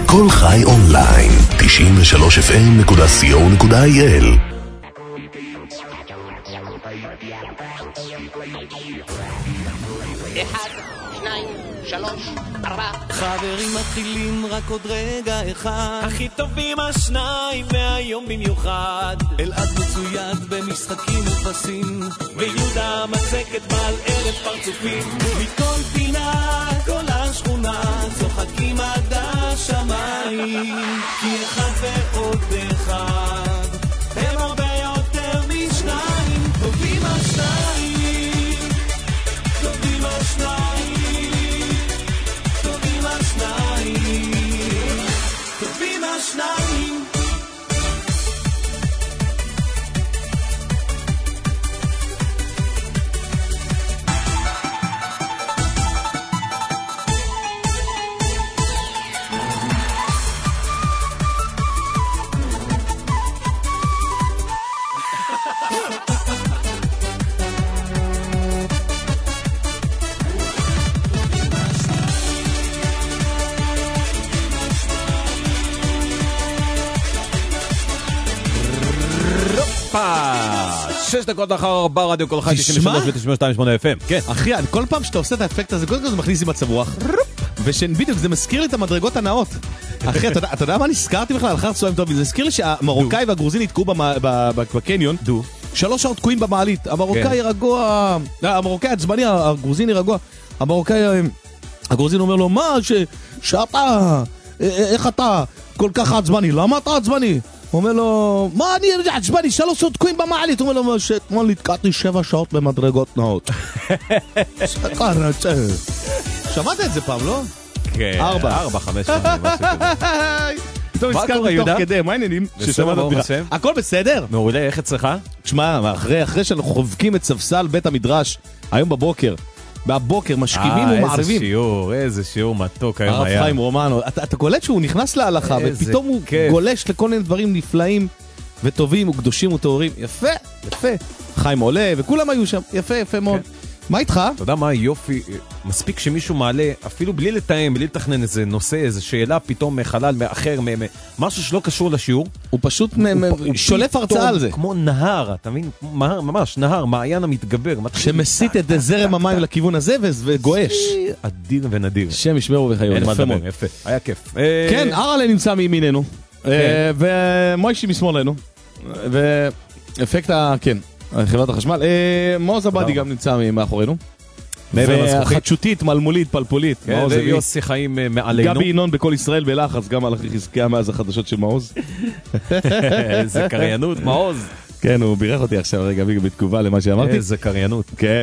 כל חי אונליין, 93fm.co.il. 1, 2, 3, 4. חברים מתחילים רק עוד רגע אחד, הכי טובים השניים מהיום במיוחד. אלעד מצויד במשחקים ופסים, ויהודה מצקת בעל אלף פרצופים. מכל פינה כל השכונה צוחקים עד השמיים, כי אחד ועוד אחד הם הרבה יותר משניים. טובים השניים, טובים השניים, טובים השניים, טובים השניים. שש דקות אחר 4 רדיו כל חי 93 ו-92.8 FM. כן. אחי, כל פעם שאתה עושה את האפקט הזה, קודם כל זה מכניס לי מצב רוח. ובדיוק זה מזכיר לי את המדרגות הנאות. אחי, אתה יודע מה נזכרתי בכלל? על חר צועם טוב. זה הזכיר לי שהמרוקאי והגרוזין התקעו בקניון. 3 שעות תקועים במעלית. המרוקאי רגוע, המרוקאי עצבני, הגרוזיני רגוע. הגרוזין אומר לו, מה שאתה, איך אתה כל כך עצבני? למה אתה עצבני? הוא אומר לו, מה אני עצבני? 3 שעות תקועים במעלית. הוא אומר לו, שאתמול נתקעתי 7 שעות במדרגות נאות. שמעת את זה פעם, לא? כן. 4, 5 פעמים. טוב, הזכרתי תוך כדי, מה העניינים? הכל בסדר? מעולה, איך אצלך? תשמע, אחרי שאנחנו חובקים את ספסל בית המדרש, היום בבוקר, משכימים ומערבים. איזה שיעור מתוק היום הרב היה. חיים רומנו, אתה קולט שהוא נכנס להלכה, ופתאום הוא גולש לכל מיני דברים נפלאים וטובים וקדושים וטהורים. יפה, יפה. חיים עולה, וכולם היו שם. יפה, יפה מאוד. מה איתך? אתה יודע מה יופי, מספיק שמישהו מעלה, אפילו בלי לתאם, בלי לתכנן איזה נושא, איזה שאלה, פתאום מחלל מאחר, משהו שלא קשור לשיעור. הוא פשוט שולף הרצאה על זה. כמו נהר, אתה מבין? ממש, נהר, מעיין המתגבר. שמסית את זרם המים לכיוון הזה וגואש. אדיר ונדיר. שם ישמרו וחיון. יפה מאוד. יפה, היה כיף. כן, ארלה נמצא מימיננו, ומוישי משמאלנו, ואפקט כן. חברת החשמל, מעוז עבדי גם נמצא מאחורינו, וחדשותית, מלמולית, פלפולית, ויוסי חיים מעלינו, גבי עינון בכל ישראל בלחץ, גם על חזקיה מאז החדשות של מעוז. איזה קריינות, מעוז. כן, הוא בירך אותי עכשיו רגע בתגובה למה שאמרתי. איזה קריינות. כן.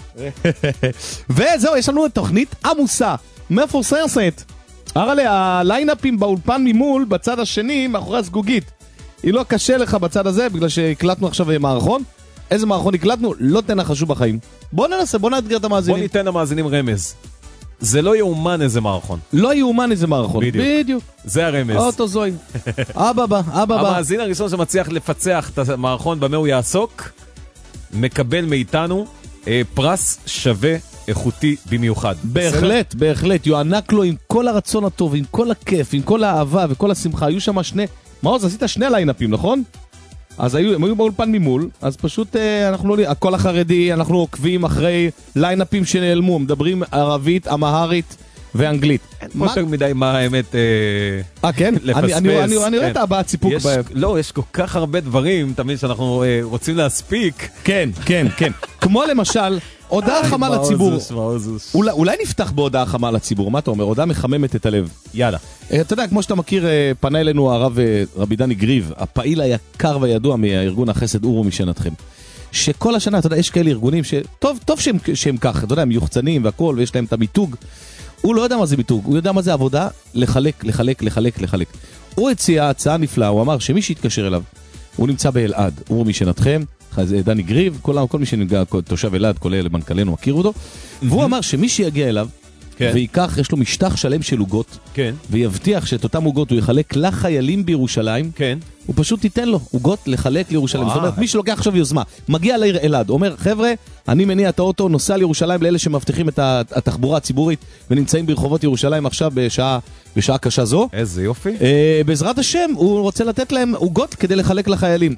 וזהו, יש לנו תוכנית עמוסה, מפורסמת. הרלה, הליינאפים באולפן ממול, בצד השני, מאחורי הסגוגית. היא לא קשה לך בצד הזה, בגלל שהקלטנו עכשיו מערכון. איזה מערכון הקלטנו? לא תנחשו בחיים. בוא ננסה, בוא נאתגר את המאזינים. בוא ניתן למאזינים רמז. זה לא יאומן איזה מערכון. לא יאומן איזה מערכון. בדיוק. זה הרמז. אוטו זוי. אבא בא. המאזין הראשון שמצליח לפצח את המערכון במה הוא יעסוק, מקבל מאיתנו פרס שווה איכותי במיוחד. בהחלט, בהחלט. יוענק לו עם כל הרצון הטוב, עם כל הכיף, עם כל האהבה וכל השמחה. היו שם מעוז, עשית 2 ליינאפים, נכון? אז הם היו באולפן ממול, אז פשוט אנחנו לא, הכל החרדי, אנחנו עוקבים אחרי ליינאפים שנעלמו, מדברים ערבית, אמהרית ואנגלית. אין יותר מדי מה האמת כן? לפספס. אני רואה את הבעת סיפוק. לא, יש כל כך הרבה דברים, תמיד שאנחנו רוצים להספיק. כן. כמו למשל, הודעה חמה לציבור. אולי נפתח בהודעה חמה לציבור, מה אתה אומר? הודעה מחממת את הלב. יאללה. אתה יודע, כמו שאתה מכיר, פנה אלינו הרב רבי דני גריב, הפעיל היקר והידוע מהארגון החסד אורו משנתכם. שכל השנה, אתה יודע, יש כאלה ארגונים טוב שהם כך, אתה יודע, הם יוחצנים והכל, ויש להם את המיתוג. הוא לא יודע מה זה מיתוג, הוא יודע מה זה עבודה, לחלק. הוא הציע הצעה נפלאה, הוא אמר שמי שיתקשר אליו, הוא נמצא באלעד, אורו משנתכם, דני גריב, כל מי שנגע תושב אלעד, כולל מנכ"לנו, מכיר אותו, והוא אמר שמי שיגיע אליו, כן. ויקח, יש לו משטח שלם של עוגות, כן. ויבטיח שאת אותם עוגות הוא יחלק לחיילים בירושלים, כן. הוא פשוט תיתן לו עוגות לחלק לירושלים. זאת אומרת, מי שלוקח עכשיו יוזמה, מגיע לעיר אלעד, אומר, חבר'ה, אני מניע את האוטו, נוסע לירושלים לאלה שמבטיחים את התחבורה הציבורית, ונמצאים ברחובות ירושלים עכשיו בשעה קשה זו. איזה יופי. בעזרת השם, הוא רוצה לתת להם עוגות כדי לחלק לחיילים.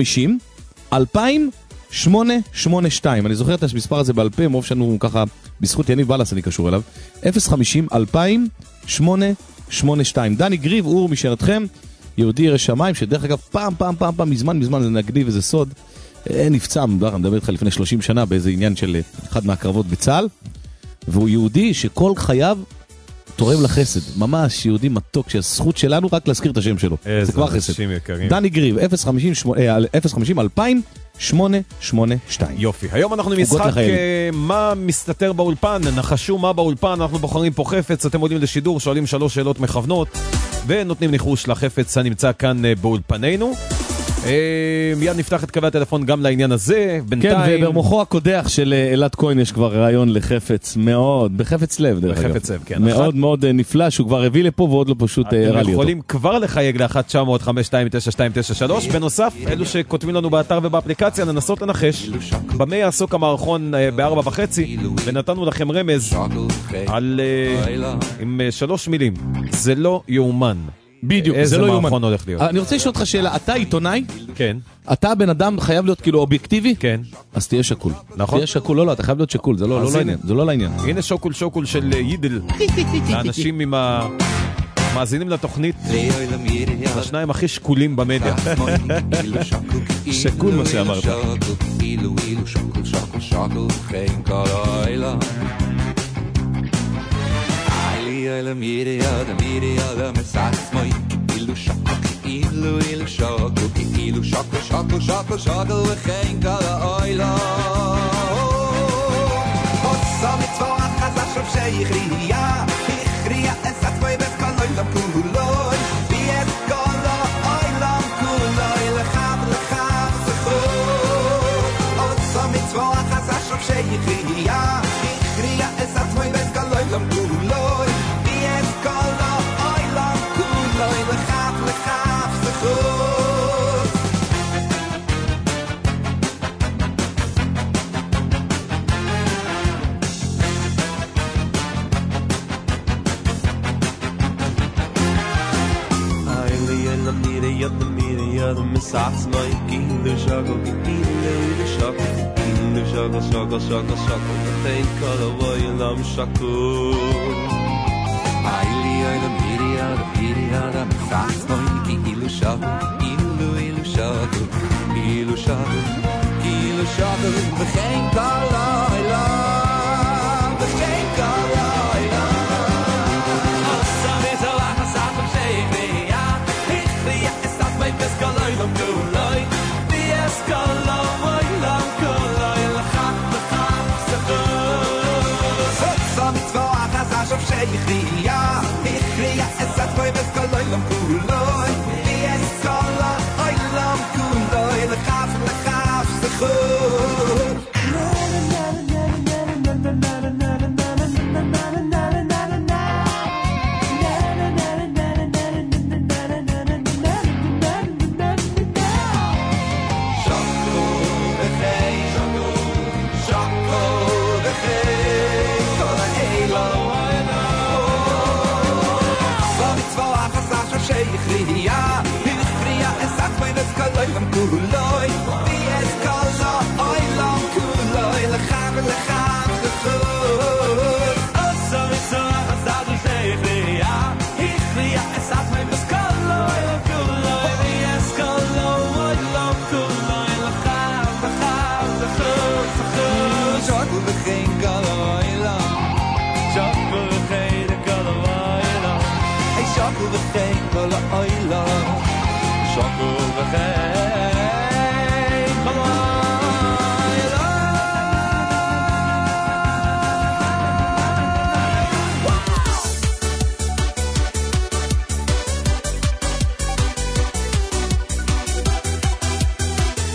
050-2000-882. אני זוכר את המספר הזה בעל פה, מוב שלנו ככה, בזכות יניב בלס אני קשור אליו. 050-2000-882. דני גריב, אור משאלתכם, יהודי ירא שמיים, שדרך אגב פעם, מזמן, זה נגדי וזה סוד, נפצע, אני מדבר איתך לפני 30 שנה, באיזה עניין של אחד מהקרבות בצה"ל, והוא יהודי שכל חייו תורם לחסד, ממש יהודי מתוק, שהזכות שלנו רק להזכיר את השם שלו. זה כבר חסד. דני גריב, 050-2000-882. יופי. היום אנחנו משחק מה מסתתר באולפן, נחשו מה באולפן, אנחנו בוחרים פה חפץ, אתם עולים לשידור, שואלים 3 שאלות מכוונות, ונותנים ניחוש לחפץ הנמצא כאן באולפנינו. מיד נפתח את קווי הטלפון גם לעניין הזה. כן, ובמוחו הקודח של אלעד כהן יש כבר רעיון לחפץ מאוד, בחפץ לב דרך אגב. בחפץ לב, כן. מאוד מאוד נפלא, שהוא כבר הביא לפה ועוד לא פשוט הראה לי אותו. אתם יכולים כבר לחייג ל-1-900-5292-92. בנוסף, אלו שכותבים לנו באתר ובאפליקציה, ננסות לנחש במה יעסוק המערכון ב-4:30, ונתנו לכם רמז עם 3 מילים. זה לא יאומן. בדיוק, זה לא יאומן. הולך להיות. אני רוצה לשאול אותך שאלה, אתה עיתונאי? כן. אתה בן אדם חייב להיות כאילו אובייקטיבי? כן. אז תהיה שקול. נכון? תהיה שקול, לא, אתה חייב להיות שקול, זה לא לעניין. זה לא לעניין. הנה שוקול של יידל. האנשים עם המאזינים לתוכנית, השניים הכי שקולים במדיה. שקול מה שאמרת. Ile mire me sats moi ilu shako we kein kala oila Ossa mit zwei Khazach sheykhriya ikhriya esat moi bes kaloy la kulloy biet kala oila kulloy le khab zekho Ossa mit zwei Khazach sheykhriya ikhriya esat moi bes kaloy la kulloy Sats mai kinder shago shago Tein kala vaylam shako Aili aila miria da Sats mai kilu shago Begein kala vaylam Begein kala vaylam Asa mitala hasat sheykhriya Ikhriya esat mai bes kala vaylam kulay Bies kala vaylam kulay Lachak sekhoz Asa mitala hasat sheykhriya Ikhriya esat mai bes kala vaylam kulay Bies kala vaylam kulay Lachak sekhoz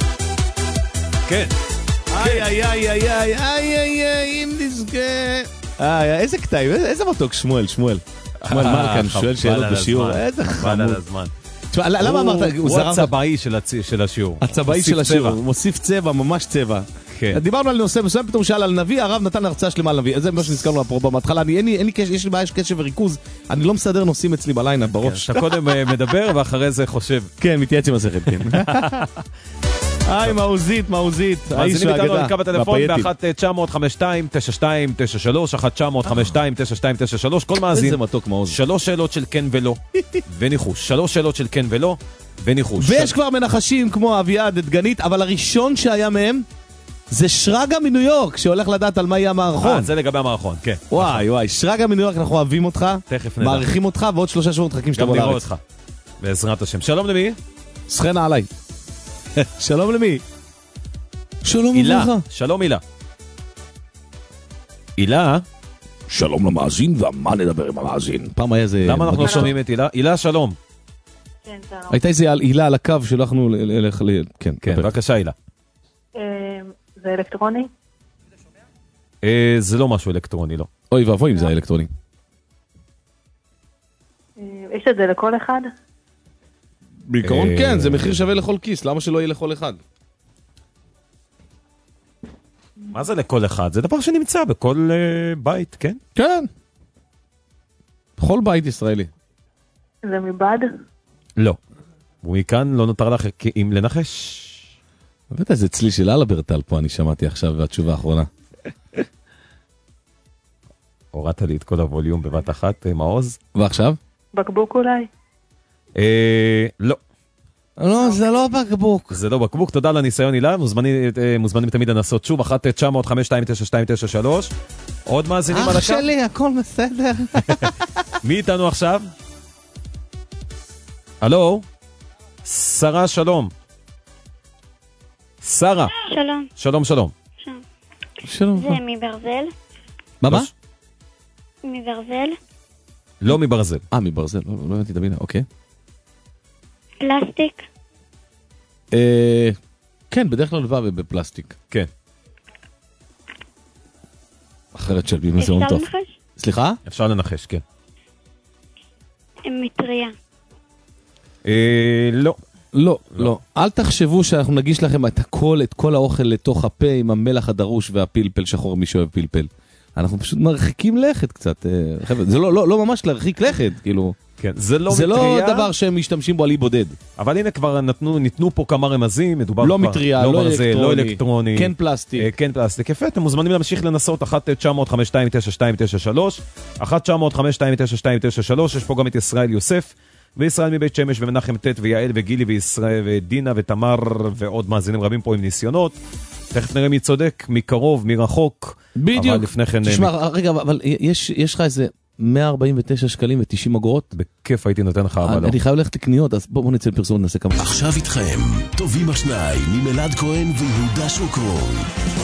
כן. איי, אם נזכה. איזה קטעים, איזה מתוק שמואל מלכן שואל שאלות בשיעור, איזה חמוד. למה אמרת, הוא הצבאי של השיעור. הצבאי של השיעור, הוא מוסיף צבע, ממש צבע. דיברנו על נושא מסוים, פתאום שאל על נביא, הרב נתן הרצאה שלמה על נביא, זה מה שנזכרנו לפרופו בהתחלה, אין לי קשר, יש לי בעיה, יש קשב וריכוז, אני לא מסדר נושאים אצלי בלילה בראש. אתה קודם מדבר ואחרי זה חושב. כן, מתייעץ עם השכל, כן. היי, מעוזית, האיש מאזינים איתנו על קו הטלפון ב-1-952-9293, 1-952-9293, כל מאזין. איזה מתוק מעוז. 3 שאלות של כן ולא, וניחוש. 3 שאלות של כן ולא, וניחוש. ויש כבר מנחשים כמו אביעד דגנית, אבל הראשון שהיה מהם, זה שרגא מניו יורק, שהולך לדעת על מה יהיה המערכון. זה לגבי המערכון, כן. וואי, שרגא מניו יורק, אנחנו אוהבים אותך, תכף נדע. מעריכים אותך, ועוד 3 שבועות מחכים שתבוא לארץ. גם נראה אותך, בעזרת השם. שלום למי? סחנה עליי. שלום למי? שלום הילה. שלום הילה. הילה? שלום למאזין, ומה נדבר עם המאזין? פעם היה זה... למה אנחנו לא שומעים את הילה? הילה, שלום. כן, שלום. הייתה איזה הילה על הקו שלחנו כן, בבקשה הילה. זה אלקטרוני? זה לא משהו אלקטרוני, לא. אוי ואבוי אם זה אלקטרוני. יש את זה לכל אחד? בעיקרון כן, זה מחיר שווה לכל כיס, למה שלא יהיה לכל אחד? מה זה לכל אחד? זה דבר שנמצא בכל בית, כן? כן. בכל בית ישראלי. זה מבד? לא. ומכאן לא נותר לך אם לנחש. הבאת איזה צלי של אלברטל פה, אני שמעתי עכשיו, והתשובה האחרונה. הורדת לי את כל הווליום בבת אחת, מעוז. ועכשיו? בקבוק אולי? לא. לא, זה לא בקבוק. זה לא בקבוק, תודה על הניסיון הילה, מוזמנים תמיד לנסות שוב, 1-952-9293. עוד מאזינים על הקו? אח שלי, הכל בסדר. מי איתנו עכשיו? הלו? שרה, שלום. שרה. שלום. שלום, שלום. שלום. זה מברזל? מה? מברזל? לא מברזל. מברזל, לא הבנתי את המילה, אוקיי. פלסטיק? כן, בדרך כלל לבא בפלסטיק. כן. אחרת של בימה זה הון טוב. אפשר לנחש? סליחה? אפשר לנחש, כן. מטריה. לא. לא. אל תחשבו שאנחנו נגיש לכם את כל האוכל לתוך הפה עם המלח הדרוש והפלפל שחור, מי שאוהב פלפל. אנחנו פשוט מרחיקים לכת קצת. זה לא ממש להרחיק לכת, כאילו. כן, זה לא דבר שהם משתמשים בו על אי בודד. אבל הנה כבר ניתנו פה כמה רמזים, מדובר לא מטריה, לא אלקטרוני. כן פלסטיק. כן פלסטיק. יפה, אתם מוזמנים להמשיך לנסות 1-952-9293, 1-952-9293, יש פה גם את ישראל יוסף, וישראל מבית שמש, ומנחם טט, ויעל, וגילי, וישראל, ודינה, ותמר, ועוד מאזינים רבים פה עם ניסיונות. תכף נראה מי צודק, מקרוב, מרחוק. בדיוק. אבל לפני כן... תשמע, רגע, אבל יש לך איזה 149 שקלים ו90 אגורות? בכיף הייתי נותן לך, אבל לא. אני חייב ללכת לקניות, אז בואו נצא לפרסום, נעשה כמה. עכשיו איתכם, טובים השניים, ממלעד כהן ויהודה שוקרון.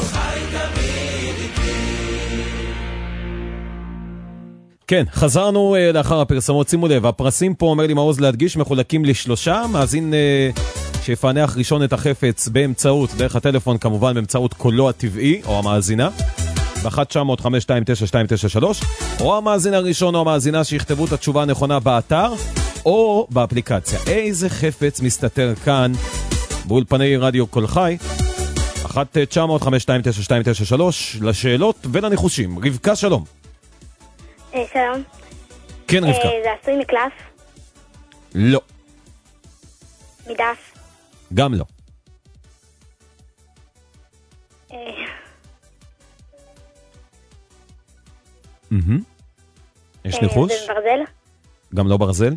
כן, חזרנו לאחר הפרסמות, שימו לב, הפרסים פה, אומר לי מעוז להדגיש, מחולקים ל3, מאזין שיפענח ראשון את החפץ באמצעות, דרך הטלפון כמובן, באמצעות קולו הטבעי, או המאזינה, ב-1-952-9293, או המאזין הראשון או המאזינה שיכתבו את התשובה הנכונה באתר, או באפליקציה. איזה חפץ מסתתר כאן, באולפני רדיו קול חי, 1-952-9293, לשאלות ולניחושים. רבקה, שלום. שלום. כן, רבקה. זה עשוי מקלף? לא. מדף? גם לא. יש ניחוש? זה ברזל? גם לא ברזל?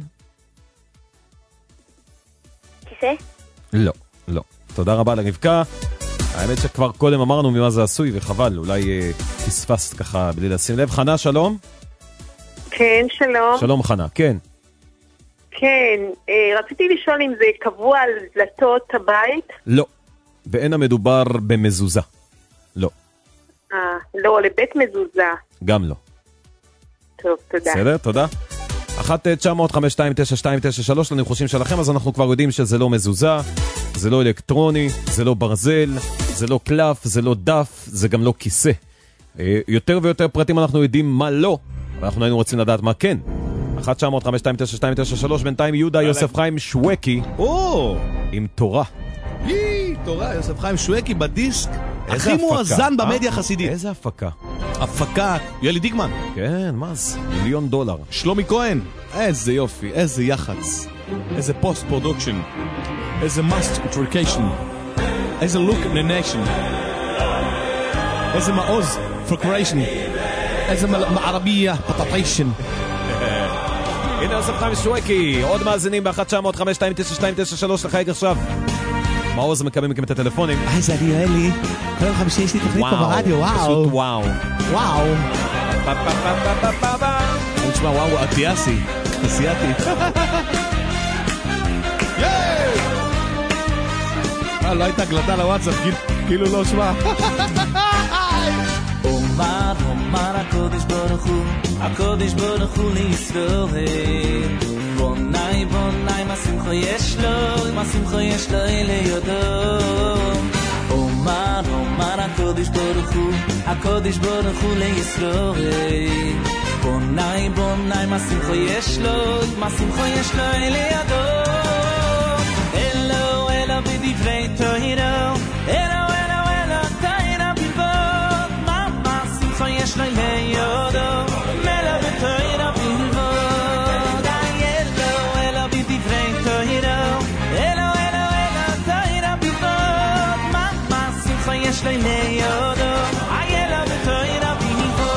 כיסא? לא. תודה רבה לרבקה. האמת שכבר קודם אמרנו ממה זה עשוי, וחבל, אולי פספסת ככה בלי לשים לב. חנה, שלום. כן, שלום. שלום חנה, כן. כן, רציתי לשאול אם זה קבוע על דלתות הבית? לא, ואין המדובר במזוזה. לא. לא, לבית מזוזה. גם לא. טוב, תודה. בסדר, תודה. 1-952-9293 לניחושים שלכם, אז אנחנו כבר יודעים שזה לא מזוזה, זה לא אלקטרוני, זה לא ברזל, זה לא קלף, זה לא דף, זה גם לא כיסא. יותר ויותר פרטים אנחנו יודעים מה לא, אבל אנחנו היינו רוצים לדעת מה כן. 1-900-5292-93, בינתיים יהודה יוסף חיים שווקי עם תורה. תורה, יוסף חיים שווקי בדיסק הכי מואזן במדיה חסידית. איזה הפקה? הפקה, יולי דיגמן. כן, מה זה? $1,000,000. שלומי כהן, איזה יופי, איזה יחץ, איזה פוסט פרודוקשן, איזה מאסט אינטריקיישן, איזה לוק לניישן, איזה מעוז פרוקריישן, איזה מערבייה פטטיישן. הנה יוסף חיים שווקי, עוד מאזינים ב-1-900-5292-93 לחייג עכשיו. מעוז מקבל מכם את הטלפונים. זה אני אלי, כל יום חמישי יש לי תוכנית פה ברדיו, וואו. פשוט וואו. וואו. אני תשמע, וואו, אטיאסי, אסיאטי. לא הייתה הקלטה לוואטסאפ, כאילו לא שמע. אומר, אומר הקודש ברוך הוא, הקודש ברוך הוא לישראל. בונאי, בונאי, מה שמחו יש לו, מה שמחו יש לו אלה יודו. אומר, אומר הקודש ברוך הוא, הקודש ברוך הוא לישראל. בונאי, בונאי, מה שמחו יש לו, מה שמחו יש לו אלה יודו. אלו, אלו בדברי תוירו, אלו, אלו, אלו, תוירו בלבוד. מה שמחו יש לו אלה יודו, אלו בתוירו בלבוד. אלו, אלו בדברי תוירו, אלו, אלו, אלו, תוירו בלבוד. מה שמחו יש לו אלה יודו, אלו בתוירו בלבוד.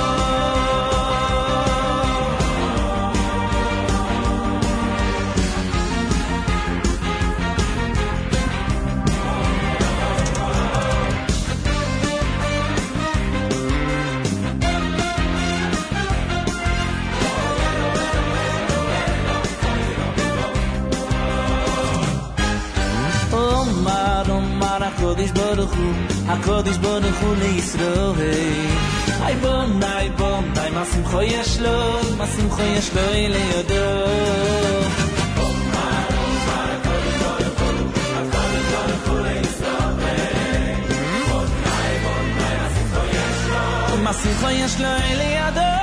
הקודש ברוך הוא, הקודש ברוך הוא לישראל. היי בונאי, בונאי, מה שמחו יש לו, מה שמחו יש לו אלה יודו. הקודש ברוך הוא, הקודש ברוך הוא לישראל. בונאי, בונאי, מה שמחו יש לו, מה שמחו יש לו אלה יודו.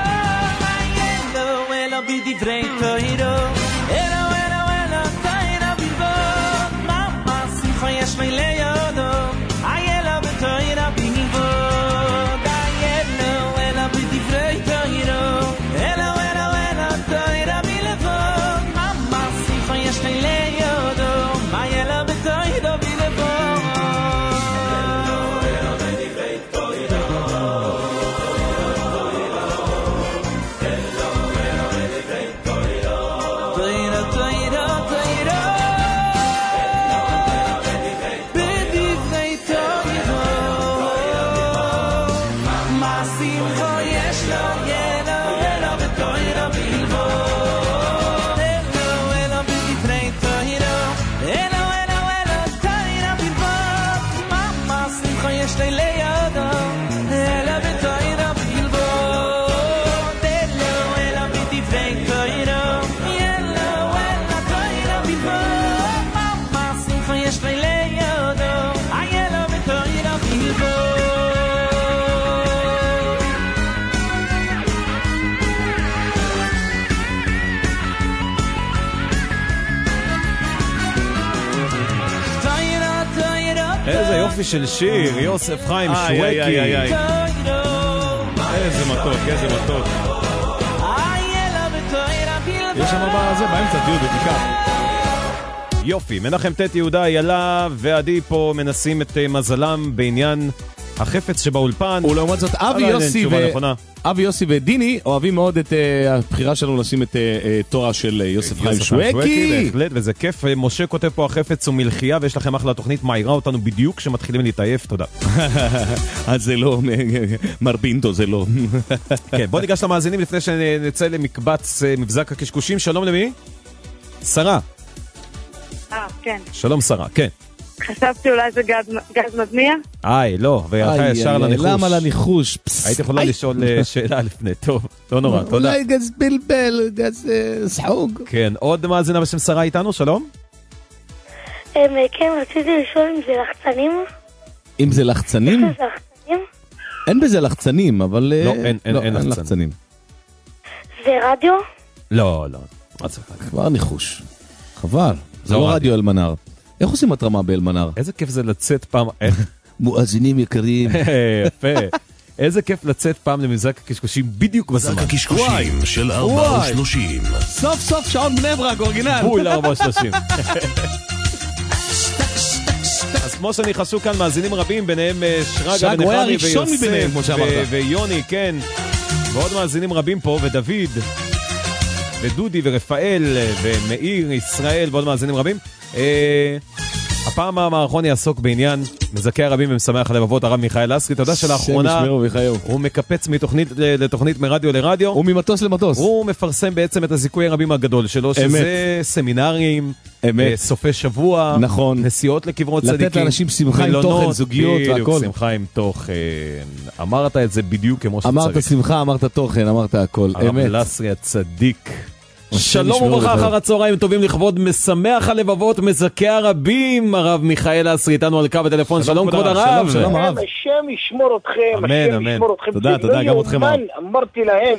אלו, אלו בדברי תוירו, אלו, אלו, אלו, תוירו בלבוד. מה שמחו יש לו אלה יודו, אלו בתוירו בלבוד. אלו, אלו בדברי תוירו, אלו, אלו, אלו, תוירו בלבוד. מה שמחו יש לו אלה יודו, אלו בתוירו בלבוד. אלו בדברי תוירו, איזה יופי של שיר, יוסף חיים שווקי. איזה מתוק, איזה מתוק. יש שם הבא הזה באמצע דיוד בכיכר. יופי, מנחם תת יהודה איילה ועדי פה מנסים את מזלם בעניין החפץ שבאולפן. ולעומת זאת אבי יוסי ודיני אוהבים מאוד את הבחירה שלנו לשים את תורה של יוסף חיים שווקי. בהחלט, וזה כיף. משה כותב פה החפץ הוא מלחייה ויש לכם אחלה תוכנית, מעירה אותנו בדיוק כשמתחילים להתעייף, תודה. אז זה לא, מרבינטו זה לא. כן, בוא ניגש למאזינים לפני שנצא למקבץ מבזק הקשקושים. שלום למי? שרה. כן. שלום שרה, כן. חשבתי אולי זה גז מדמיע? לא, והלכה ישר לניחוש. למה לניחוש? הייתי יכולה לשאול שאלה לפני, טוב, לא נורא, תודה. אולי גז בלבל, גז סחוג. כן, עוד מאזינה בשם שרה איתנו, שלום? כן, רציתי לשאול אם זה לחצנים. אם זה לחצנים? לחצנים? אין בזה לחצנים, אבל... לא, אין לחצנים. זה רדיו? לא. כבר ניחוש. חבל. זה לא רדיו אלמנר. איך עושים התרמה באלמנר? איזה כיף זה לצאת פעם... מואזינים יקרים. יפה. איזה כיף לצאת פעם למזרק הקשקושים בדיוק בזמן. מזרק הקשקושים של 4:30. סוף סוף שעון בני ברק, אורגינל. בול 4:30. אז כמו שניחשו כאן מאזינים רבים, ביניהם שרגא ונחמי ויוסף ויוני, כן. ועוד מאזינים רבים פה, ודוד ודודי ורפאל ומאיר ישראל ועוד מאזינים רבים. הפעם המערכון יעסוק בעניין מזכי הרבים ומשמח הלבבות, הרב מיכאל לסרי. אתה יודע שלאחרונה הוא מקפץ מתוכנית לתוכנית, מרדיו לרדיו, וממטוס למטוס. הוא מפרסם בעצם את הזיכוי הרבים הגדול שלו, שזה סמינרים, סופי שבוע, נכון, נסיעות לקברות צדיקים, לתת לאנשים שמחה עם תוכן, זוגיות והכל. שמחה עם תוכן. אמרת את זה בדיוק כמו שצריך. אמרת שמחה, אמרת תוכן, אמרת הכל. הרב לסרי הצדיק. שלום וברכה, אחר הצהריים טובים לכבוד משמח הלבבות, מזכי הרבים, הרב מיכאל לסרי איתנו על קו הטלפון. שלום כבוד הרב. שלום הרב. השם ישמור אתכם, אמן, אמן. תודה, גם אתכם הרב. אמרתי להם,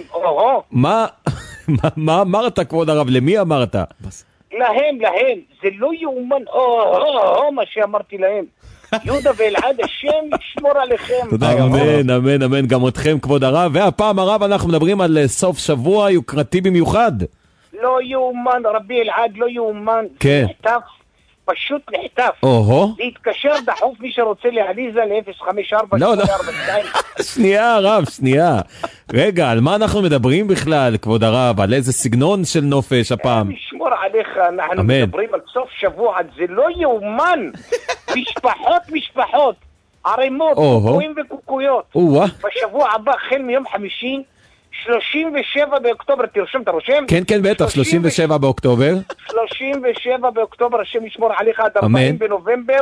מה אמרת כבוד הרב? למי אמרת? להם, זה לא יאומן, מה שאמרתי להם. יהודה ואלעד, השם ישמור עליכם. אמן, גם אתכם כבוד הרב. והפעם הרב אנחנו מדברים על סוף שבוע יוקרתי במיוחד. לא יאומן, רבי אלעד, לא יאומן. כן. נחטף, פשוט נחטף. להתקשר דחוף מי שרוצה להליזה ל-054. לא. שנייה הרב, שנייה. רגע, על מה אנחנו מדברים בכלל, כבוד הרב? על איזה סגנון של נופש הפעם? לשמור עליך, אנחנו מדברים על סוף שבוע, זה לא יאומן. משפחות, ערימות, קוקויים וקוקויות. בשבוע הבא, החל מיום חמישי, 37 באוקטובר, תרשום, אתה רושם? כן, בטח, 37 באוקטובר. 37 באוקטובר, השם ישמור עליך עד 40 בנובמבר.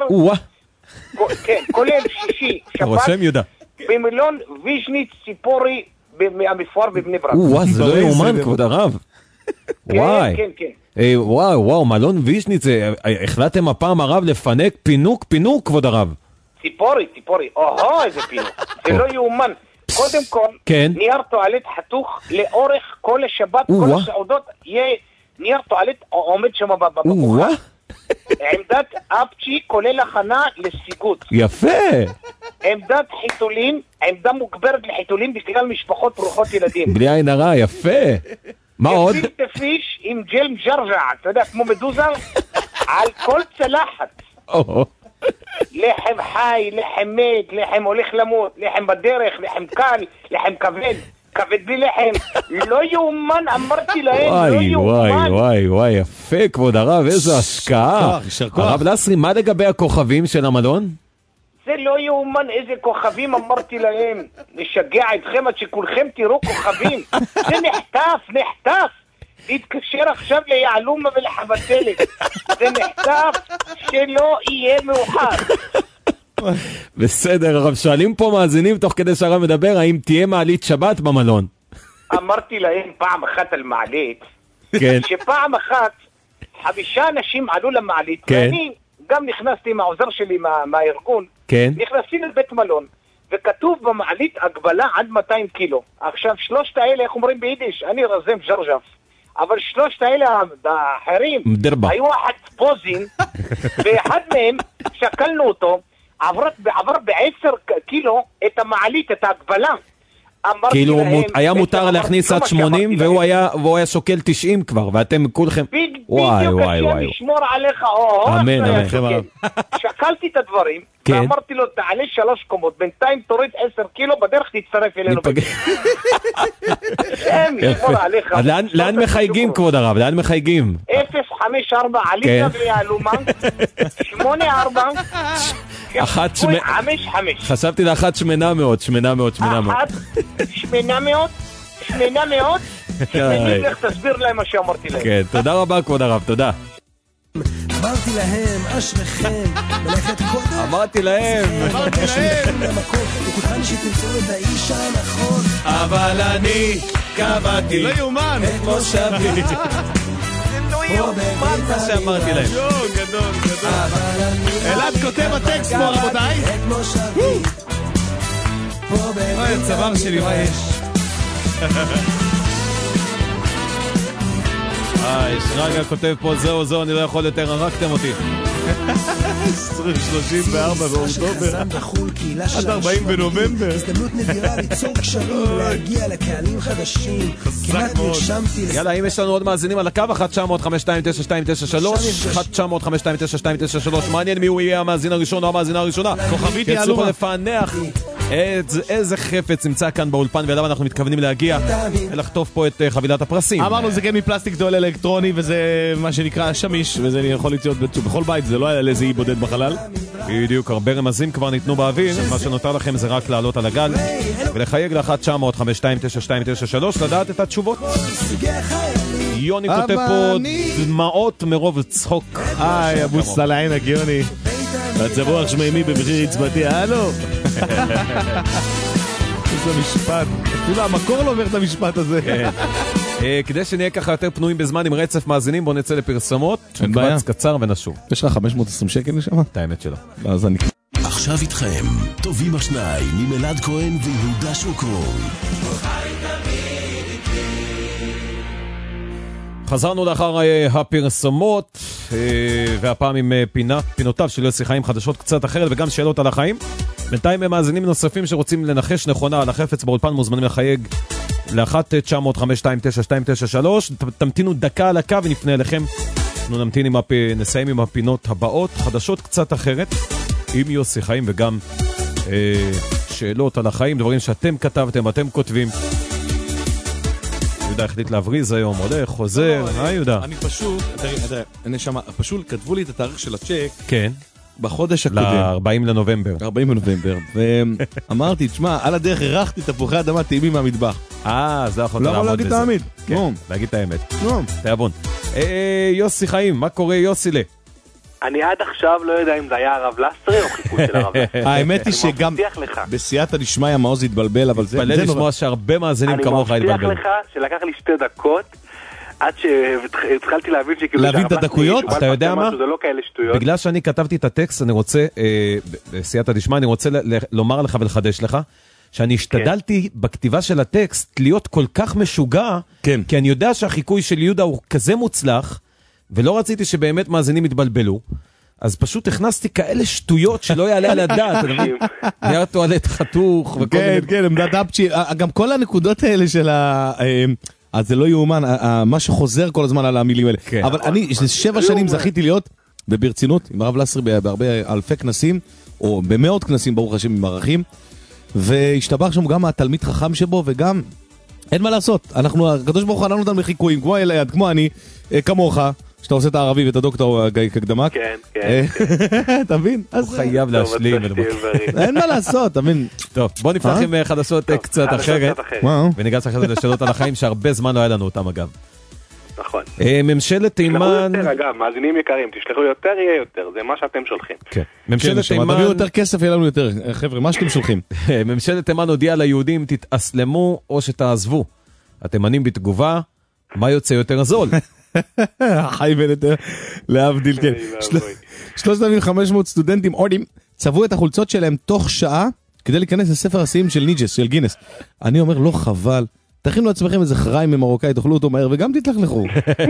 כן, כולל שישי, שבת. רושם יהודה. במילון ויז'ניץ ציפורי, המפואר בבני ברק. זה לא יאומן, כבוד הרב. וואי. כן. וואו, מלון ויז'ניץ, החלטתם הפעם הרב לפנק פינוק, כבוד הרב. ציפורי, איזה פינוק. זה לא יאומן. קודם כל, נייר טואלט חתוך לאורך כל השבת, כל הסעודות, יהיה נייר טואלט עומד שם בבוכה. עמדת אפצ'י כולל הכנה לסיגות. יפה. עמדת חיתולים, עמדה מוגברת לחיתולים בגלל משפחות ברוכות ילדים. בלי עין הרע, יפה. מה עוד? תפיש עם ג'ל מג'רג'ע, אתה יודע, כמו מדוזה, על כל צלחת. לחם חי, לחם מת, לחם הולך למות, לחם בדרך, לחם קל, לחם כבד בלי לחם. לא יאומן, אמרתי להם, לא יאומן. וואי, יפה כבוד הרב, איזו השקעה. הרב לסרי, מה לגבי הכוכבים של המלון? זה לא יאומן, איזה כוכבים, אמרתי להם. נשגע אתכם עד שכולכם תראו כוכבים. זה נחטף. להתקשר עכשיו ליעלומה ולחבטלת. זה נחטף שלא יהיה מאוחר. בסדר, הרב, שואלים פה מאזינים תוך כדי שהרב מדבר, האם תהיה מעלית שבת במלון? אמרתי להם פעם אחת על מעלית, שפעם אחת 5 אנשים עלו למעלית, ואני גם נכנסתי עם העוזר שלי מהארגון, נכנסתי לבית מלון, וכתוב במעלית הגבלה עד 200 קילו. עכשיו 3 האלה, איך אומרים ביידיש? אני רזם ג'רג'ף. אבל 3 האלה האחרים היו פוזים, ואחד מהם, שקלנו אותו, עבר ב10 קילו את המעלית, את ההגבלה. כאילו היה מותר להכניס עד 80 והוא היה שוקל 90 כבר, ואתם כולכם... וואי. השם ישמור עליך. אמן. שקלתי את הדברים, ואמרתי לו, תעלה 3 קומות, בינתיים תוריד 10 קילו, בדרך תצטרף אלינו. השם ישמור עליך. לאן מחייגים, כבוד הרב? לאן מחייגים? 054, עליתה ויעלומה, 84, 55. חשבתי לאחת 800. 800, לך תסביר להם מה שאמרתי להם. כן, תודה רבה כבוד הרב, תודה. אמרתי להם, אשריכם, מלאכת קודש. אמרתי להם. וכולכם שתמצאו את האיש הנכון. אבל אני קבעתי. לא יאומן. את מושבי. מה שאמרתי להם. גדול. אלעד כותב הטקסט פה, רבותיי. אוי, הצוואר שלי, מה יש? שרגע כותב פה, זהו, אני לא יכול יותר, הרגתם אותי. 34 באוקטובר עד 40 בנובמבר. הזדמנות נדירה ליצור קשרים, להגיע לקהלים חדשים. כמעט נרשמתי. יאללה, אם יש לנו עוד מאזינים על הקו, 1-900-529-293, מעניין מי הוא יהיה המאזין הראשון או המאזינה הראשונה. כוכבית יעלו לפענח איזה חפץ נמצא כאן באולפן ואליו אנחנו מתכוונים להגיע ולחטוף פה את חבילת הפרסים. אמרנו זה כן מפלסטיק דואל אלקטרוני וזה מה שנקרא שמיש וזה יכול להיות בכל בית, זה לא היה לאיזה אי בודד בחלל. בדיוק, הרבה רמזים כבר ניתנו באוויר, מה שנותר לכם זה רק לעלות על הגל ולחייג ל-1-900-529-293 לדעת את התשובות. יוני כותב פה דמעות מרוב צחוק. אבו סלעין הגיוני הצבוח שמימי במחיר עצבתי, הלו. איזה משפט, אפילו המקור לא אומר את המשפט הזה. כדי שנהיה ככה יותר פנויים בזמן עם רצף מאזינים, בוא נצא לפרסמות, קבץ קצר ונשוב. יש לך 520 שקל לשמה? את האמת שלו. אז אני... עכשיו איתכם, טובים השניים, עם אלעד כהן ויהודה שוקרון. חזרנו לאחר הפרסומות, והפעם עם פינותיו של יוסי חיים, חדשות קצת אחרת וגם שאלות על החיים. בינתיים הם מאזינים נוספים שרוצים לנחש נכונה על החפץ באולפן, מוזמנים לחייג ל-1-900-529-293. תמתינו דקה על הקו ונפנה אליכם. אנחנו נסיים עם הפינות הבאות, חדשות קצת אחרת, עם יוסי חיים וגם שאלות על החיים, דברים שאתם כתבתם, אתם כותבים. יהודה החליט להבריז היום, הולך, חוזר, יהודה? אני פשוט, פשוט כתבו לי את התאריך של הצ'ק. כן. בחודש הקודם. ל-40 לנובמבר. 40 לנובמבר. ואמרתי, תשמע, על הדרך הרחתי תפוחי אדמה טעימים מהמטבח. זה יכול לעמוד בזה. לא להגיד את האמת. כן, להגיד את האמת. תיאבון. יוסי חיים, מה קורה יוסי לה? אני עד עכשיו לא יודע אם זה היה הרב לסרי או חיקוי של הרב לסרי. האמת היא שגם בסייעתא דשמיא המעוז התבלבל, אבל זה נורא. תתפלא לשמוע שהרבה מאזינים כמוך התבלבל. אני מבטיח לך שלקח לי 2 דקות עד שהתחלתי להבין שכאילו... להבין את הדקויות? אתה יודע מה? זה לא כאלה שטויות. בגלל שאני כתבתי את הטקסט, אני רוצה, בסייעתא דשמיא, אני רוצה לומר לך ולחדש לך, שאני השתדלתי בכתיבה של הטקסט להיות כל כך משוגע, כי אני יודע שהחיקוי של יהודה הוא כזה מוצלח, ולא רציתי שבאמת מאזינים יתבלבלו, אז פשוט הכנסתי כאלה שטויות שלא יעלה על הדעת. היה טואלט חתוך. כן, עמדת אפצ'י, גם כל הנקודות האלה של ה... אז זה לא יאומן, מה שחוזר כל הזמן על המילים האלה. אבל אני, 7 שנים זכיתי להיות, וברצינות, עם הרב לסרי בהרבה אלפי כנסים, או במאות כנסים, ברוך השם, עם ערכים, והשתבח שם גם התלמיד חכם שבו, וגם, אין מה לעשות, הקדוש ברוך הוא עננו אותם לחיקויים, כמו אלעד, כמו אני, כמוך, שאתה עושה את הערבי ואת הדוקטור כקדמה. כן. אתה מבין? הוא חייב להשלים. אין מה לעשות, אתה מבין? טוב, בוא נפתח עם חדשות קצת אחרת, וניגש אחרי זה לשאלות על החיים, שהרבה זמן לא היה לנו אותם אגב. נכון. ממשלת תימן... תשלחו יותר אגב, מאזינים יקרים, תשלחו יותר יהיה יותר, זה מה שאתם שולחים. כן. ממשלת תימן... תביאו יותר כסף, יהיה לנו יותר, חבר'ה, מה שאתם שולחים. ממשלת תימן הודיעה ליהודים, תתאסלמו או שתעזבו. התימנים בתגובה, מה יוצא יותר זול? חי ונתר, להבדיל, כן. 3,500 סטודנטים הודים צבעו את החולצות שלהם תוך שעה כדי להיכנס לספר השיאים של ניג'ס, של גינס. אני אומר, לא חבל. תכינו לעצמכם איזה חריים ממרוקאי, תאכלו אותו מהר וגם תתלכלכו.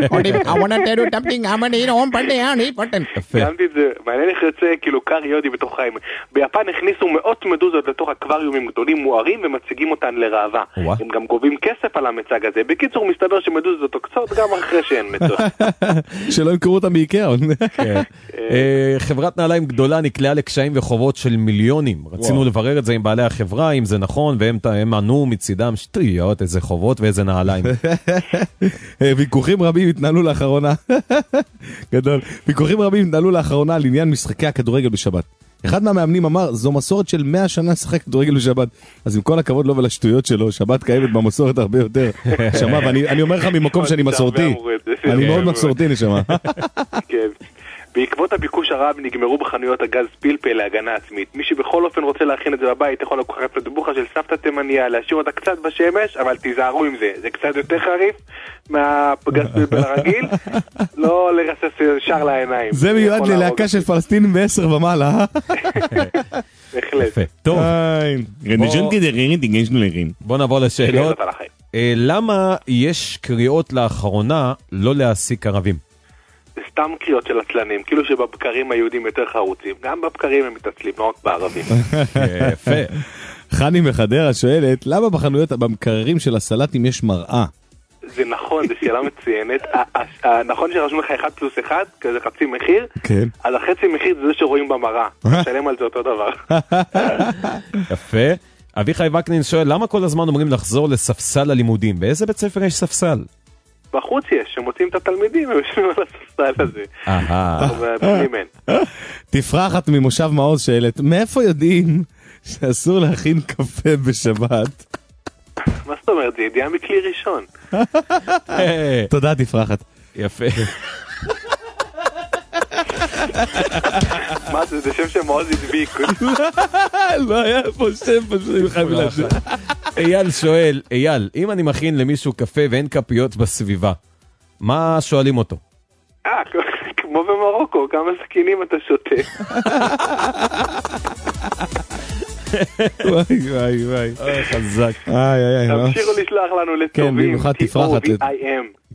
גמתי את זה, מעניין איך יוצא כאילו קר יודי בתוך חיים. ביפן הכניסו מאות מדוזות לתוך אקווריומים גדולים מוארים ומציגים אותן לרעבה. הם גם גובים כסף על המצג הזה. בקיצור, מסתבר שמדוזות עוקצות גם אחרי שהן מתות. שלא ימכרו אותם באיקאה. חברת נעליים גדולה נקלעה לקשיים וחובות של מיליונים. רצינו לברר את זה עם בעלי החברה, אם זה נכון, והם ענו מצידם שטויות, איזה חובות ואיזה נעליים. ויכוחים רבים התנהלו לאחרונה. גדול. ויכוחים רבים התנהלו לאחרונה על עניין משחקי הכדורגל בשבת. אחד מהמאמנים אמר, זו מסורת של 100 שנה לשחק כדורגל בשבת. אז עם כל הכבוד לו ולשטויות שלו, שבת קיימת במסורת הרבה יותר. נשמה, ואני אומר לך ממקום שאני מסורתי. אני מאוד מסורתי, נשמה. כן. בעקבות הביקוש הרב נגמרו בחנויות הגז פלפל להגנה עצמית. מי שבכל אופן רוצה להכין את זה בבית יכול לקחת את הדבוחה של סבתא תימניה, להשאיר אותה קצת בשמש, אבל תיזהרו עם זה. זה קצת יותר חריף מהגז פלפל הרגיל, לא לרסס שער לעיניים. זה מיועד ללהקה של פלסטינים ב10 ומעלה. בהחלט. טוב. בוא נעבור לשאלות. למה יש קריאות לאחרונה לא להעסיק ערבים? זה סתם קריאות של עצלנים, כאילו שבבקרים היהודים יותר חרוצים. גם בבקרים הם מתעצלים, לא רק בערבים. יפה. חני מחדרה שואלת, למה בחנויות במקררים של הסלטים יש מראה? זה נכון, זו שאלה מצוינת. נכון שרשום לך 1+1, כזה חצי מחיר, אז החצי מחיר זה שרואים במראה. משלם על זה אותו דבר. יפה. אביחי וקנין שואל, למה כל הזמן אומרים לחזור לספסל הלימודים? באיזה בית ספר יש ספסל? בחוץ יש, שמוצאים את התלמידים, הם יושבים על הספסל הזה. תפרחת ממושב מעוז שואלת, מאיפה יודעים שאסור להכין קפה בשבת? מה זאת אומרת? זה ידיעה מכלי ראשון. תודה, תפרחת. יפה. מה זה? זה שם שמעוז הדביק. לא היה פה שם פשוט. אייל שואל, אייל, אם אני מכין למישהו קפה ואין כפיות בסביבה, מה שואלים אותו? כמו במרוקו, כמה סכינים אתה שותה. וואי, חזק. תמשיכו לשלוח לנו לטובים, TOVIM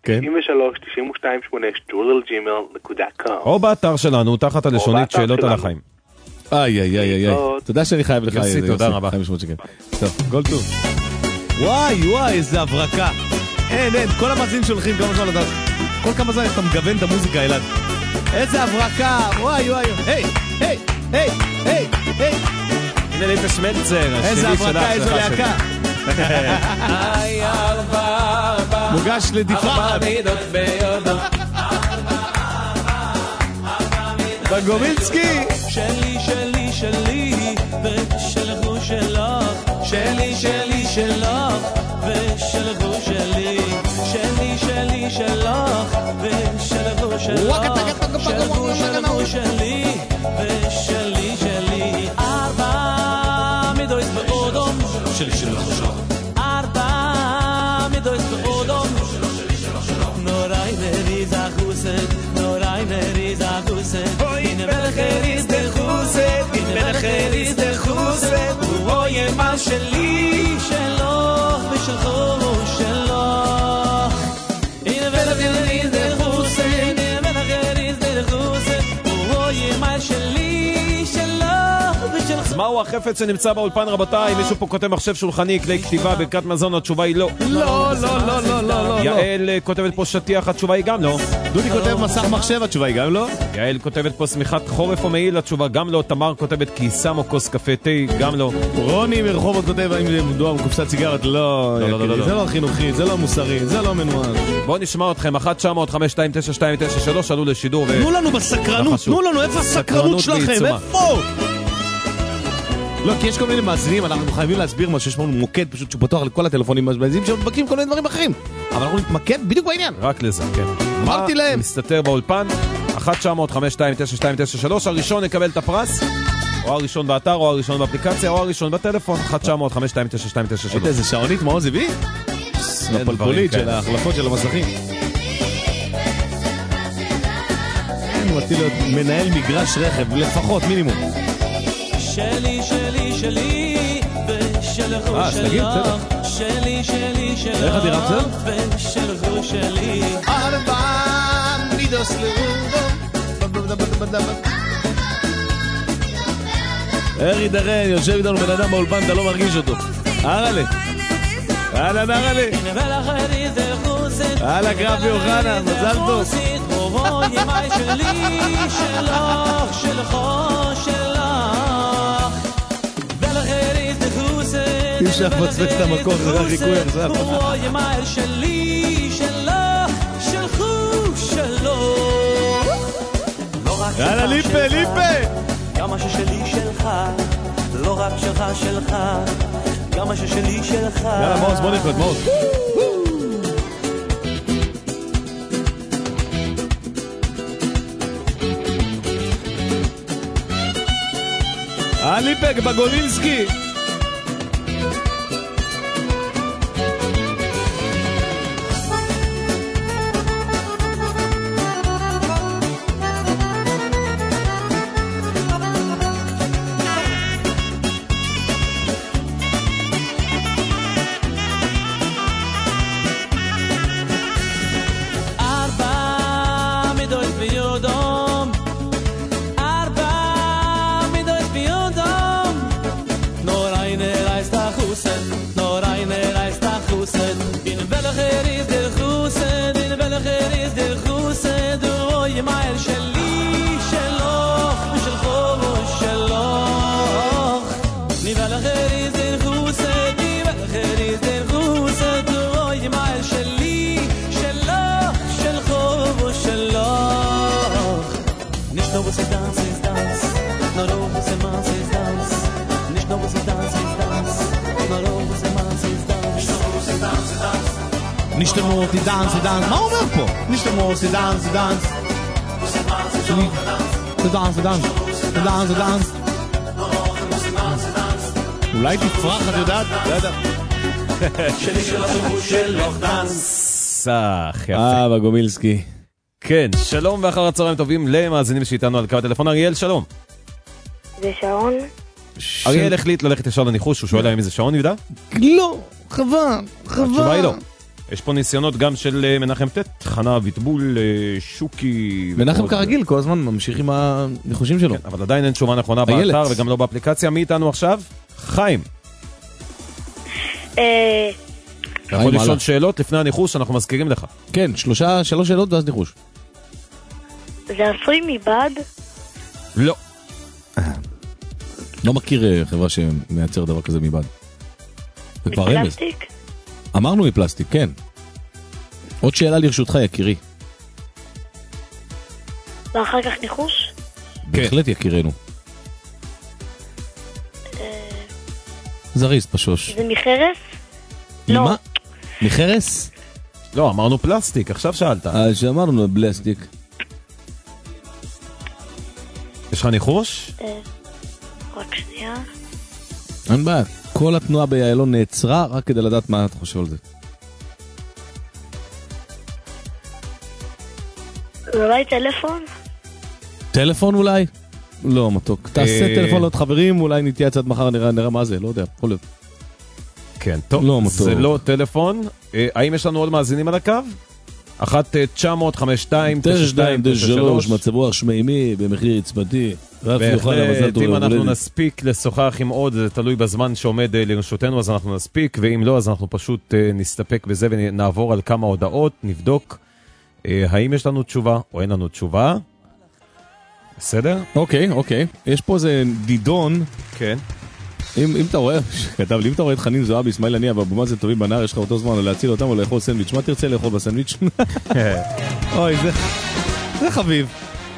93-92-8 או באתר שלנו, תחת הלשונית שאלות על החיים. איי, תודה שאני חייב לך. תודה רבה. טוב, גול טוב. וואי, איזה הברקה. אין, כל המאזינים שהולכים כמה זמן לדעת. כל כמה זמן אתה מגוון את המוזיקה אלעד. איזה הברקה, וואי. היי. הנה לי פשמלצר, איזה הברקה, איזו להקה. מוגש לתפרחת. בגורינסקי. שלי, ושלחו שלך. שלי, שלך, ושלחו שלי. שלי, שלך, ושלחו שלך. שלחו שלי, ושלי. ארבע מידויס באודום. שלי, שלך. ארבע מידויס באודום. נוראי נריזה חוסת. הנה מלכריז דחוסת. הוא ימה שלי, שלך ושלך. הנה מלכריז דחוסת. הוא ימה שלי, שלך ושלך. אז מהו החפץ שנמצא באולפן רבותיי? מישהו פה כותב מחשב שולחני, כלי כתיבה, ברכת מזון? התשובה היא לא. לא. יעל כותבת פה שטיח, התשובה היא גם לא. דודי כותב מסך מחשב, התשובה היא גם לא. יעל כותבת פה שמיכת חורף או מעיל, התשובה גם לא. תמר כותבת קיסם או כוס קפה תה, גם לא. רוני מרחובות כותב האם זה מדוע מקופסת סיגרת, לא. זה לא חינוכי, זה לא מוסרי, זה לא מנוהל. בואו נשמע אתכם, 1-900-5292-993 עלו לשידור. תנו לנו בסקרנות, איפה הסקרנות שלכם, איפה? לא, כי יש כל מיני מאזינים, אנחנו חייבים להסביר מה שיש לנו מוקד פשוט שהוא פתוח לכל הטלפונים מאזינים שמתבקרים כל מיני דברים אחרים, אבל אנחנו נתמקד בדיוק בעניין. רק לזה, כן. אמרתי להם. מסתתר באולפן, 1-900-5292-993, הראשון יקבל את הפרס, או הראשון באתר, או הראשון באפליקציה, או הראשון בטלפון, 1-900-5292-993. היית איזה שעונית מעוז הביא? הפולפולית של ההחלפות של המסכים. הוא מתחיל להיות מנהל מגרש רכב, לפחות מינימום. שלי, ושלחו שלך. שלי, שלך. איך הדירה בסדר? ושלחו שלי. ארבע מידוס לרובו. ארי דרן, יושב איתנו בן אדם באולפן, אתה לא מרגיש אותו. ארלה. אהלן. אהלה גרפי אוחנה, מזל טוב. אי אפשר לפצפץ את המקור, זה רק חיקוי עכשיו. יאללה ליפה. גם מה ששלי שלך, לא רק שלך. גם מה ששלי שלך. יאללה מוז, בוא נקראת מוז. ליפק בגולינסקי. נשתמורתי דאנס ודאנס, מה הוא אומר פה? נשתמורתי דאנס ודאנס, דאנס ודאנס, דאנס ודאנס. אולי תפרח, את יודעת? לא יודע. שלי של החיפוש של לוחדנס. סך, יפה. בגומילסקי. כן, שלום ואחר הצהריים טובים למאזינים שאיתנו על קו הטלפון. אריאל, שלום. זה שעון? אריאל החליט ללכת ישר לניחוש, הוא שואל להם איזה שעון, ידע? לא, חבל. התשובה היא לא. יש פה ניסיונות גם של מנחם טט, חנה ויטבול, שוקי... מנחם כרגיל, כל הזמן ממשיך עם הניחושים שלו. כן, אבל עדיין אין תשובה נכונה באתר וגם לא באפליקציה. מי איתנו עכשיו? חיים. אה... אתה יכול לשאול שאלות לפני הניחוש, אנחנו מזכירים לך. כן, שלוש שאלות ואז ניחוש. זה עשוי מבד? לא. לא מכיר חברה שמייצר דבר כזה מבד. מפלסטיק? אמרנו מפלסטיק, כן. עוד שאלה לרשותך, יקירי. ואחר כך ניחוש? בהחלט יקירנו. זריז פשוש. זה מחרס? ממה? מחרס? לא, אמרנו פלסטיק, עכשיו שאלת. שאמרנו פלסטיק. יש לך ניחוש? רק שנייה. אין בעיה, כל התנועה ביעלון נעצרה רק כדי לדעת מה אתה חושב על זה. אולי טלפון? טלפון אולי? לא, מתוק. תעשה טלפון לעוד חברים, אולי נתייעץ עד מחר, נראה מה זה, לא יודע, יכול להיות. כן, טוב, זה לא טלפון. האם יש לנו עוד מאזינים על הקו? 1-900-52-92-93 מצב רוח שמימי במחיר עצמתי. בהחלט, אם אנחנו נספיק לשוחח עם עוד, זה תלוי בזמן שעומד לרשותנו, אז אנחנו נספיק, ואם לא, אז אנחנו פשוט נסתפק בזה ונעבור על כמה הודעות, נבדוק האם יש לנו תשובה או אין לנו תשובה. בסדר? אוקיי. יש פה איזה דידון. כן. אם אתה רואה, כתב לי, אם אתה רואה את חנין זועבי, אסמאעיל הנייה ואבו מאזן טובים בנהר, יש לך אותו זמן להציל אותם או לאכול סנדוויץ'. מה תרצה לאכול בסנדוויץ'? אוי, זה חביב.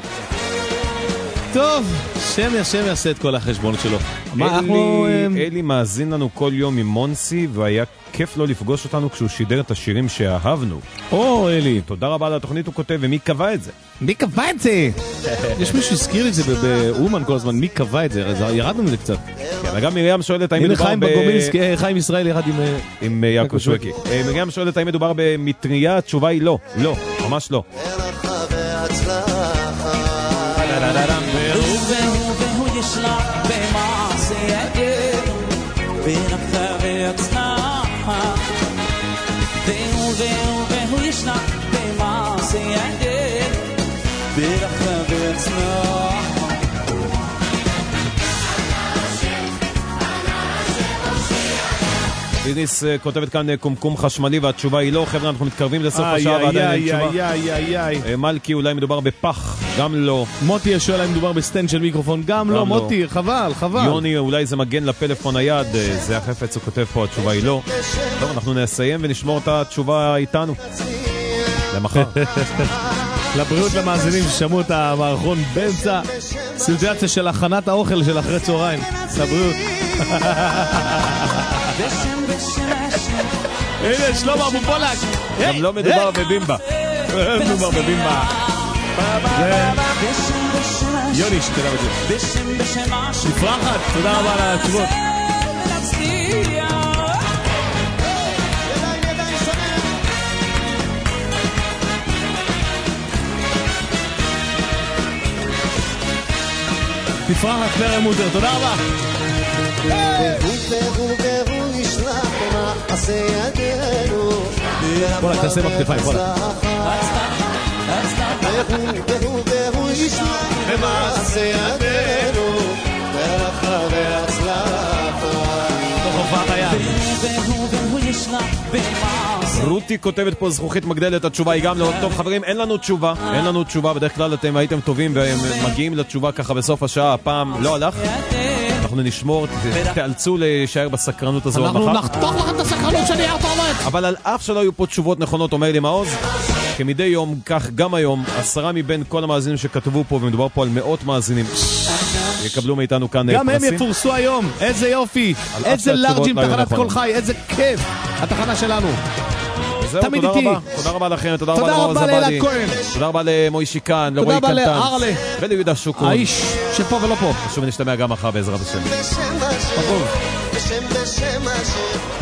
טוב, שם יעשה את כל החשבון שלו. אלי מאזין לנו כל יום ממונסי, והיה כיף לו לפגוש אותנו כשהוא שידר את השירים שאהבנו. אלי. תודה רבה על התוכנית, הוא כותב, ומי קבע את זה? מי קבע את זה? יש מישהו שהזכיר את זה באומן כל הזמן, מי קבע את זה? ירדנו מזה קצת. כן, וגם מרים שואלת האם מדובר חיים ישראל ירד עם יעקב שווקי. מרים שואלת האם מדובר במטריה, התשובה היא לא. לא, ממש לא. והוא ישלח במעשה ידינו ונפתה ויצנחה והוא ישלח במעשה ידינו ונפתה ויצנחה. איריס כותבת כאן קומקום חשמלי והתשובה היא לא. חבר'ה, אנחנו מתקרבים לסוף השעה ועדיין אין תשובה. מלכי, אולי מדובר בפח, גם לא. מוטי השואל אם מדובר בסטנד של מיקרופון, גם לא. מוטי, חבל. יוני, אולי זה מגן לפלאפון היד, זה החפץ, הוא כותב פה, התשובה היא לא. טוב, אנחנו נסיים ונשמור את התשובה איתנו למחר. לבריאות למאזינים ששמעו את המערכון באמצע סיטואציה של הכנת האוכל של אחרי צהריים. לבריאות. הנה שלמה אבו פולק. גם לא מדובר בבימבה. מדובר בבימבה. יוני שתדע בזה. נפרחת, תודה רבה על התשובות. נפרחת קלרה מוטר, תודה רבה. בוא לה, תעשה בכתפיים, בוא לה. והוא ישלח במעשה ידינו ברכה והצלחה. תוך הופעת היד. והוא ישלח במעשה. רותי כותבת פה זכוכית מגדלת, התשובה היא גם לא. טוב חברים, אין לנו תשובה, בדרך כלל אתם הייתם טובים ומגיעים לתשובה ככה בסוף השעה, הפעם לא הלך. אנחנו נשמור, תאלצו להישאר בסקרנות הזו. אנחנו נחתוך לכם את הסקרנות שאני ארתה אומרת. אבל על אף שלא היו פה תשובות נכונות, אומר לי מעוז, כמדי יום, כך גם היום, 10 מבין כל המאזינים שכתבו פה, ומדובר פה על מאות מאזינים, יקבלו מאיתנו כאן גם פרסים. הם יפורסו היום, איזה יופי, איזה לארג'ים, תחנת כל חי, איזה כיף, התחנה שלנו. תמיד איתי. תודה רבה לכם, תודה רבה לאלעד כהן. תודה רבה למוישי כאן, לרועי קנטן. תודה רבה לארלה. וליהודה שוקרון. האיש שפה ולא פה. שוב נשתמע גם מחר בעזרת השם. בשם